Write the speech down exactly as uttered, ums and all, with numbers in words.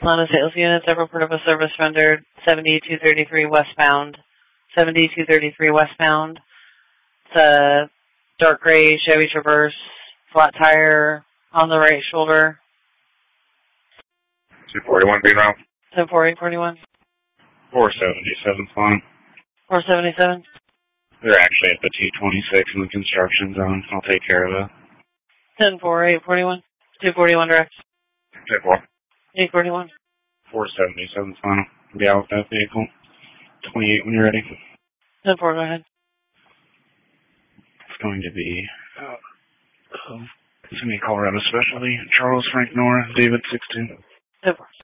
Atlanta sales units, every report of a service rendered seventy-two thirty-three westbound. seventy-two thirty-three westbound. It's a dark gray Chevy Traverse, flat tire on the right shoulder. two forty-one being around. ten forty-eight forty-one. four seventy-seven fine. four seventy-seven. They're actually at the T twenty-six in the construction zone. I'll take care of that. ten forty-eight forty-one. two forty-one direct. ten four. eight forty-one. four seventy-seven final. Be out with that vehicle. twenty-eight when you're ready. ten four, go ahead. It's going to be uh, um, it's going to be Colorado Specialty, Charles Frank Nora, David six two. ten four.